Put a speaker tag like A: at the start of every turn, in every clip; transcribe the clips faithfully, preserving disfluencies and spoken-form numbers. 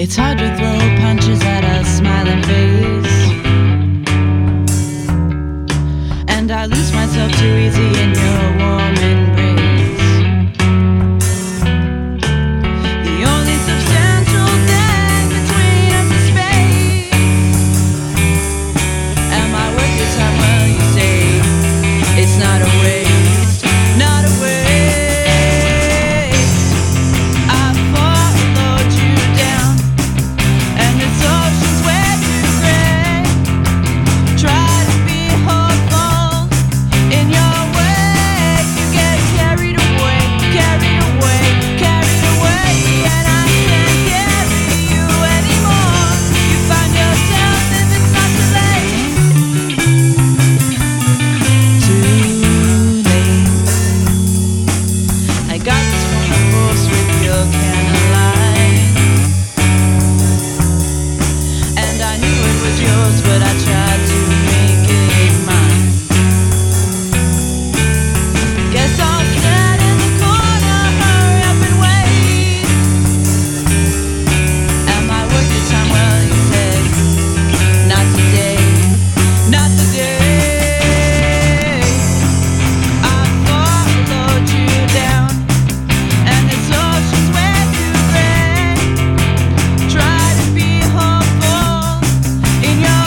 A: It's hard to throw punches at a smiling face, and I lose myself too easy in your warm embrace. The only substantial thing between us is space. Am I worth your time? Well, you say it's not a waste, not a waste. But I tried to make it mine. Guess I'll stand in the corner, hurry up and wait. Am I worth your time? Well, you said not today, not today. I followed you down, and this ocean's way too gray. Try to be hopeful in your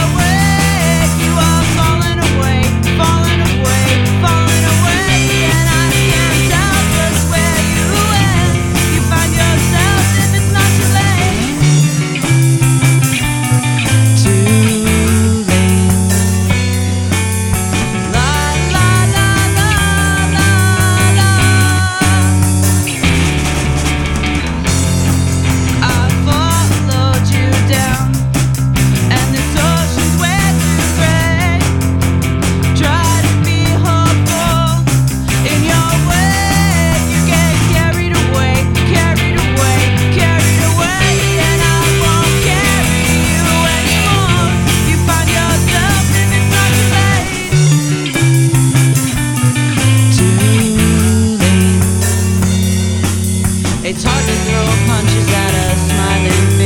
A: it's hard to throw punches at a smiling